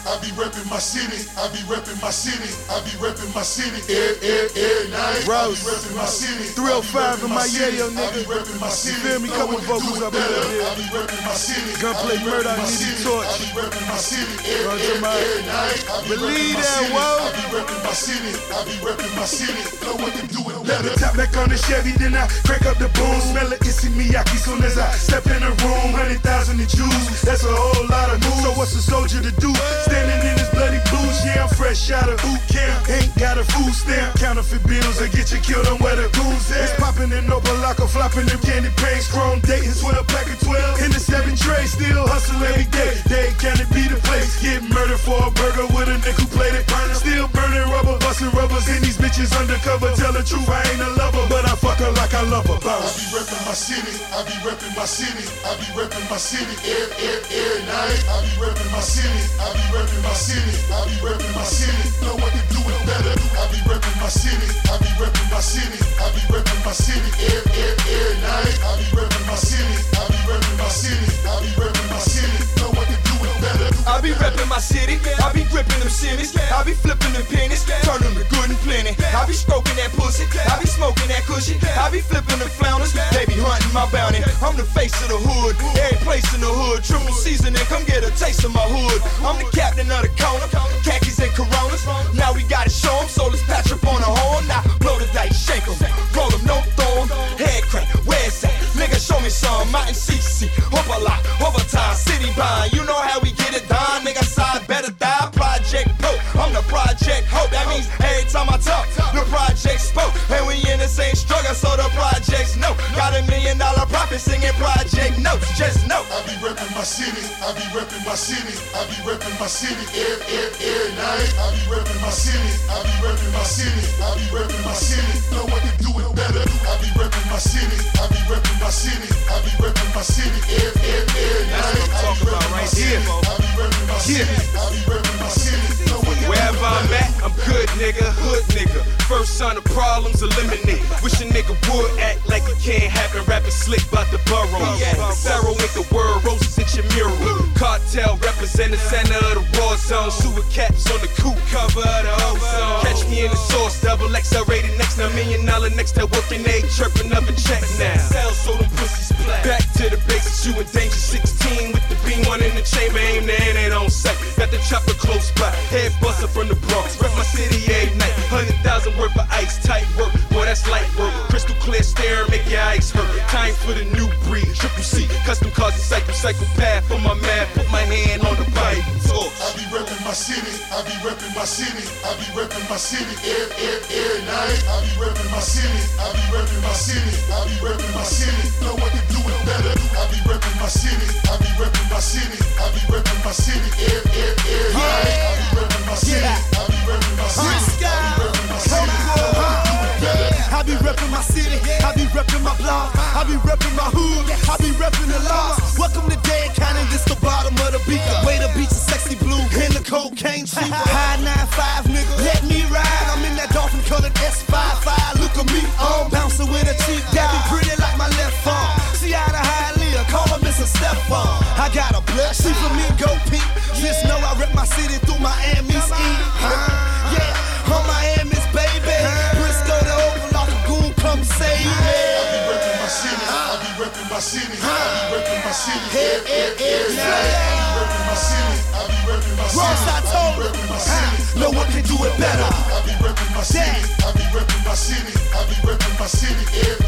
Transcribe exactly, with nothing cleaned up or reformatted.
I be reppin' my city. I be reppin' my city. I be reppin' my city. Every, every, every night. Rose. I be reppin' my city. three oh five in my yayo, nigga. I be reppin' my city. You feel me? Couple vocals up in there. I be reppin' my city. Gunplay murder, I need the torch. I be reppin' my city. Run to my believe that, whoa. I be reppin' my city. I be reppin' my city. Know what to do it better. Tap back on the Chevy, then I crank up the boom. Smell it, Issey Miyake soon as I step in the room. Hundred thousand in Jews, that's a whole lot of moves. So what's a soldier to do? Standing in his bloody blues, yeah, I'm fresh out of boot camp. Ain't got a food stamp. Counterfeit bills, I get you killed on where the goons at. It's popping in Opalaka, flopping them candy paints. Chrome dating, twelve pack of twelve. In the seven tray, still hustle every day. They can it be the place? Get murdered for a burger with a nickel plated. Still burning rubber, busting rubbers. And these bitches undercover. Tell the truth, I ain't a lover, but I fuck her like I love her. Bounce. I be reppin' my city. I be reppin' my city. I be reppin' my city. Every, every, every night. I be reppin' my city. I be reppin' my city. I be reppin' my city. Know what to do it better. I be reppin' my city. I be reppin' my city. I be reppin' my city. Every, every, every night. I be reppin' my city. I be reppin' my city. I be reppin' my city. Know what to do it better. I be reppin' my city. I be grippin' them shimmies. I be flippin' them pennies. Turn them to good and plenty. I be stroking that pussy. I be smoking that cushion. I be flipping the flounders. They be hunting my bounty. I'm the face of the hood. Every place in the hood. Triple seasoning. Come get a taste of my hood. I'm the captain of the corner. Khakis and Coronas. Now we gotta show 'em. So let's patch up on the horn. Now blow the dice, shake 'em. Roll 'em, no thorn. Head crank. Where's that? Nigga, show me some. Mountain C C. Hope a lot. Overtime. City bind. You know how we get it done. Nigga side better die. Project Pope. I'm the Project Hope. That means every time I talk, the project spoke. And we in the same struggle, so the projects know. Got a million dollar profit singing project notes. Just know. I be reppin' my city. I be reppin' my city. I be reppin' my city. Every, every, every night. I be reppin' my city. I be reppin' my city. I be reppin' my city. Know what to do it better. I be reppin' my city. I be reppin' my city. I be reppin' my city. Every, every, every night. That's what I'm talking about right here. I be reppin' my city. I be reppin' my city. Know what to do Wherever I'm at, I'm good, nigga, hood nigga. First sign of problems, eliminate. Wish a nigga would act like it can't happen. Rapping slick about the borough. Pharaoh ain't the word, roses at your mural. Cartel represent the center of the war zone. Sewer caps on the coupe cover of the ozone. Catch me in the source, double X L rated next to a million dollar next to working aid, chirping up a check now. Sell so them pussies play. Back to the basics, you in danger sixteen with the beam one in the chamber, aim the end, ain't on sight. Got the chopper close by, head buster from the Bronx. Rep my city every night, hundred thousand worth of ice, tight work, boy that's light work. Crystal clear stare, make your eyes hurt. Time for the new breed, triple C, custom cars and cycle, psychopath for my man. Put my hand on the Bible. Talk. I be reppin' my city. I be reppin' my city. I be reppin' my city. Every, every, every night. I be reppin' my city. I be reppin' my city. I be reppin' my city. Know what to do it better. I be reppin' my city. I be reppin' my city. I be reppin' my city. Every, every, every night. I be reppin' my city. I be reppin' my city. I be reppin' my city. Know what to do it better. I be reppin' my city, I be reppin' my block, I be reppin' my hood, I be reppin' the laws. Welcome to Dade County, this the bottom of the beaker. Way the beach is sexy blue, and the cocaine cheap. High nine five nigga, let me ride. I'm in that dolphin colored S five five. Look at me, I'm bouncing with a cheap guy. Be pretty like my left arm. See how the high leader, call her Mister Stefan. I got a blood, she for me, go peep. Just know I rep my city through Miami's E. Yeah, I'm Miami's baby. Briscoe the Oval, goon, come save me. I be reppin' my city. I be reppin' my city. I be reppin' my city. Every, every, every night. I be reppin' my city. I be reppin' my city. Ross, I told I be reppin' my city. no one can do it better. I be reppin' my city. I be reppin' my city. I be reppin' my city. Every,